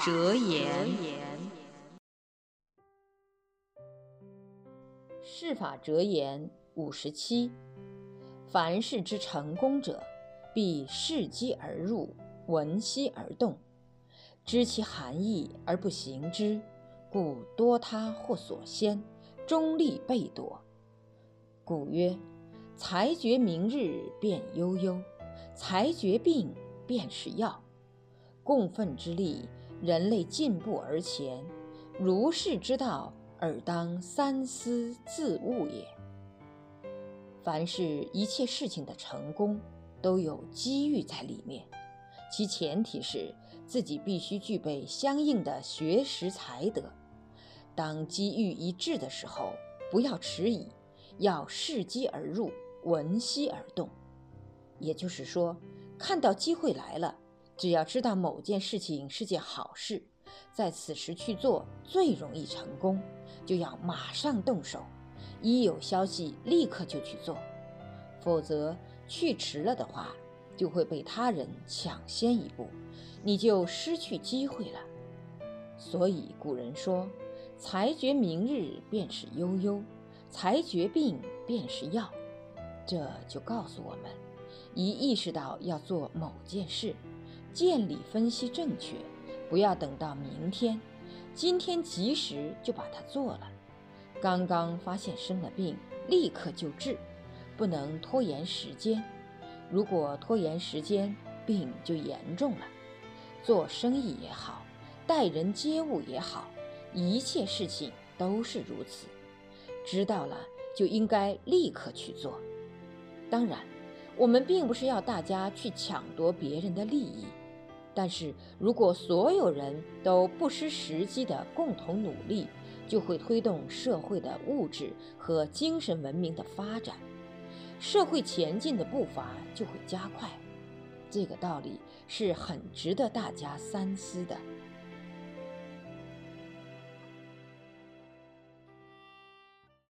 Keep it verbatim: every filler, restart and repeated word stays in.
哲言。 世法哲言五十七：凡事之成功者，必视机而入，闻悉而动，知其含义而不行之，故多他或所先，终利被夺。故曰：才觉明日便悠悠，才觉病便是药。共愤之力，人类进步而前，如是之道，尔当三思自悟也。凡是一切事情的成功，都有机遇在里面，其前提是自己必须具备相应的学识才德。当机遇一至的时候，不要迟疑，要视机而入，闻悉而动。也就是说，看到机会来了，只要知道某件事情是件好事，在此时去做最容易成功，就要马上动手，一有消息立刻就去做，否则去迟了的话，就会被他人抢先一步，你就失去机会了。所以古人说，才觉明日便是悠悠，才觉病便是药。这就告诉我们，一意识到要做某件事，见理分析正确，不要等到明天，今天及时就把它做了。刚刚发现生了病，立刻就治，不能拖延时间。如果拖延时间，病就严重了。做生意也好，待人接物也好，一切事情都是如此。知道了就应该立刻去做。当然，我们并不是要大家去抢夺别人的利益，但是如果所有人都不失时机的共同努力，就会推动社会的物质和精神文明的发展，社会前进的步伐就会加快。这个道理是很值得大家三思的。